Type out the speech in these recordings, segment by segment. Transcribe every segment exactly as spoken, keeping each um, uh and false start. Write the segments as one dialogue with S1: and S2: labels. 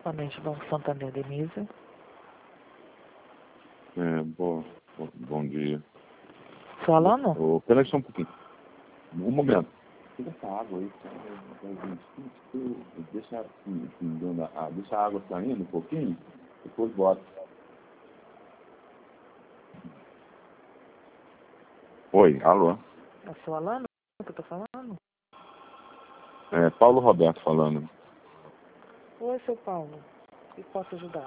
S1: correspondente Banco Santander, Denise.
S2: É, bom, bom, bom dia.
S1: Falando?
S2: Ô, peraí só um pouquinho. Um momento. Tira essa água aí, cara. Deixa, pingando a, deixa a água saindo um pouquinho, depois bota. Oi, alô?
S1: É o seu Alano que eu tô falando?
S2: É, Paulo Roberto falando.
S1: Oi, seu Paulo. O que posso ajudar?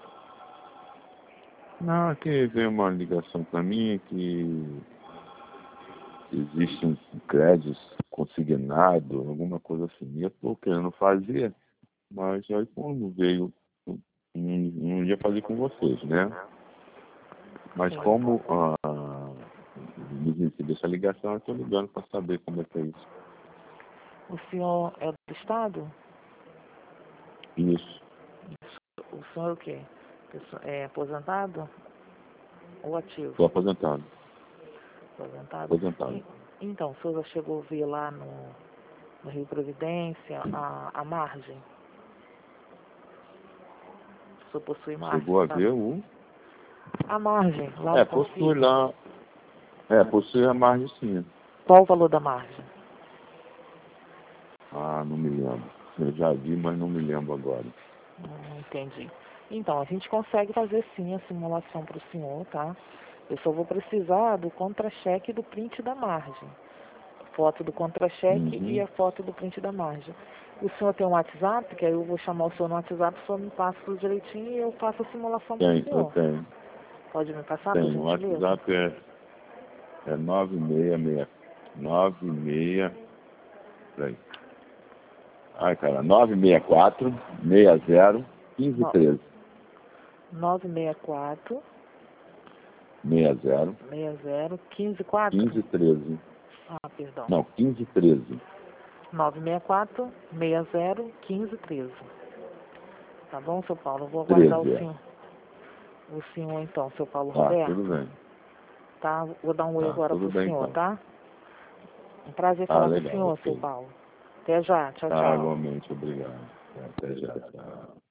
S2: Não, aqui veio uma ligação para mim que existe um crédito consignado, alguma coisa assim. Eu estou querendo fazer, mas aí quando veio, não, não ia fazer com vocês, né? Mas como ah, me recebi essa ligação, eu estou ligando para saber como é que é isso.
S1: O senhor é do Estado?
S2: Isso.
S1: O senhor é o quê? É aposentado ou ativo?
S2: Estou aposentado.
S1: Aposentado.
S2: Aposentado.
S1: E, então, o senhor já chegou a ver lá no, no Rio Providência a, a margem? O senhor possui margem?
S2: Chegou a
S1: Tá?
S2: ver o...
S1: A margem, lá
S2: É,
S1: no
S2: possui
S1: Config.
S2: lá... É, possui a margem sim.
S1: Qual o valor da margem?
S2: Ah, não me lembro. Eu já vi, mas não me lembro agora.
S1: Hum, entendi. Então, a gente consegue fazer sim a simulação para o senhor, tá? Eu só vou precisar do contra-cheque e do print da margem. Foto do contra-cheque
S2: Uhum.
S1: e a foto do print da margem. O senhor tem um WhatsApp, que aí eu vou chamar o senhor no WhatsApp, o senhor me passa tudo direitinho e eu faço a simulação para o
S2: Tem, eu
S1: senhor.
S2: tenho.
S1: Pode me passar, por
S2: Tem. O
S1: gentileza?
S2: WhatsApp é, é nove seis seis... nove seis... Peraí. Ai, cara. nove seis quatro, seis zero, um cinco um três.
S1: nove seis quatro,
S2: seis zero,
S1: seis zero, um cinco quatro?
S2: um cinco um três.
S1: Ah, perdão.
S2: Não, quinze treze.
S1: nove seis quatro, seis zero, um cinco um três. Tá bom, seu Paulo? Eu vou aguardar o
S2: treze, é.
S1: senhor. O senhor, então, seu Paulo
S2: Tá,
S1: Roberto.
S2: tudo bem.
S1: Tá? Vou dar um oi
S2: Tá,
S1: agora
S2: tudo
S1: pro
S2: bem
S1: senhor,
S2: então.
S1: tá? Um prazer
S2: Ah,
S1: falar com o
S2: legal,
S1: senhor, seu
S2: ok.
S1: Paulo. Até já. Tchau,
S2: Tá,
S1: tchau.
S2: igualmente, obrigado. Até já, tchau.